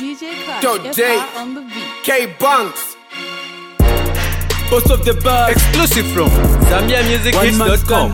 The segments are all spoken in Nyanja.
DJ Clutch, Yo, J. FR on the beat. K-Bunks. Boss of the bar, exclusive from ZambiaMusicHits.com.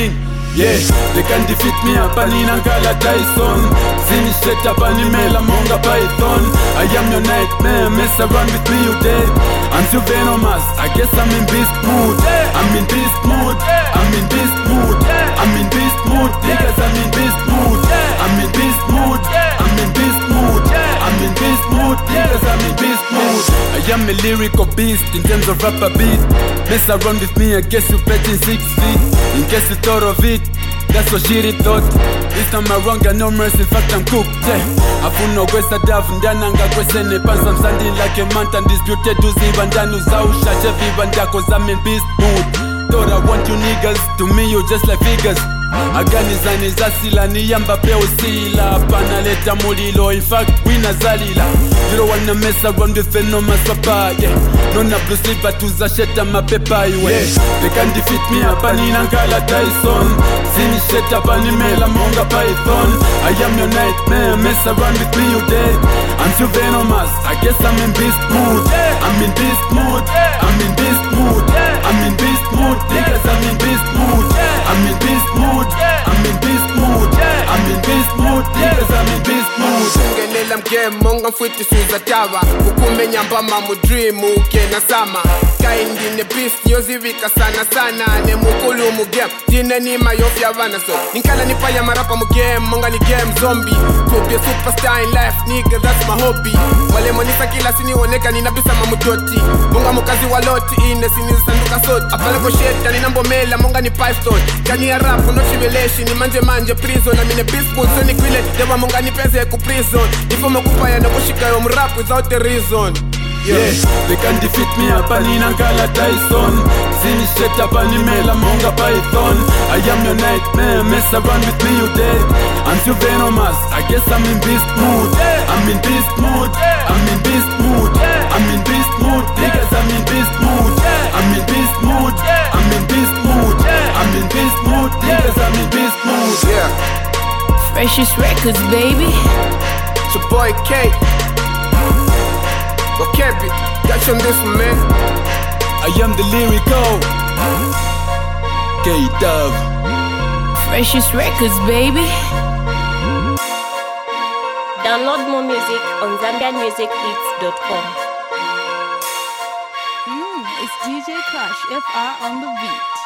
Yeah, they can defeat me up and in Ankala Tyson. Finish it up and email Monga Python. I am your nightmare, mess around with me, you dead. I'm too venomous, I guess I'm in beast mood. I'm in beast mood, I'm in beast mood. I'm in beast mood, niggas, I'm in beast mood. I'm in beast mood, I'm in beast mood. I'm in beast mood, niggas, I'm in beast mood. I am a lyrical beast in terms of rapper beat. Mess around with me, I guess you bet in 6 feet. In case you thought of it, that's what shit it thought. This time around, got no mercy, in fact I'm cooked, yeah. Afuno kwesa davu, ndananga kwesene pansa. I'm standing like a man, undisputed uziva ndanu zausha cheviva ndako, I'm in beast mood. Thought I want you niggas, to me you just like figures. Aganizani zasila niyamba pe usila. Panaleta mulilo, in fact winazalila. You don't wanna mess around with phenomenal swapper, yeah. Nona blue sleeper tuzasheta mapepa iwe, yeah. They can defeat me hapa nina Ankala Tyson. Finish it up and email Monga Python. I am your nightmare, mess around with me you dead. I'm too venomous, I guess I'm in beast mood. I'm in beast mood, I'm in beast mood. I'm in beast mood, niggas, I'm in beast mood. I'm in beast mood, I'm in beast mood. I'm in beast mood, niggas, I'm in beast mood. Ungelela mgame, monga mfuti suza tawa. Kukumenya mbama mu dream, ukena sama. Kaindi ne beast, nyozivika sana sana. Ne mukulu mu game, dine ni mayofya vana so. Ninkala nipaya marapa mu game, monga ni game zombie. To be a superstar in life, nigga, that's my hobby. Wale monisa kila sini oneka ninabisa mamutoti. Monga mukazi waloti, ine sini sanduka soti. Apala ko sheta, ninambomela, monga ni python. Kani ya rap, no tribulation, ni manje prison. I'm in a beast mood, so ni kwile, dewa monga ni pese ku prison. Ifo makupaya na kushika yo mrap without a reason. Yeah, they can defeat me hapa nina Ankala Tyson. Finish it up and email Monga Python. I am your nightmare, mess around with me you dead. I'm too venomous, I guess I'm in beast mood. I'm in beast mood, I'm in beast mood. I'm in beast mood, niggas, I'm in beast mood. I'm in beast mood, I'm in beast mood. I'm in beast mood, niggas, I'm in beast mood. Yeah, Freshest Records, baby. it's your boy K. But Kebby, catch on this one, man. I am the lyrical K-Dub. Freshest Records, baby. Download more music on ZambiaMusicHits.com. It's DJ Clutch, FR on the beat.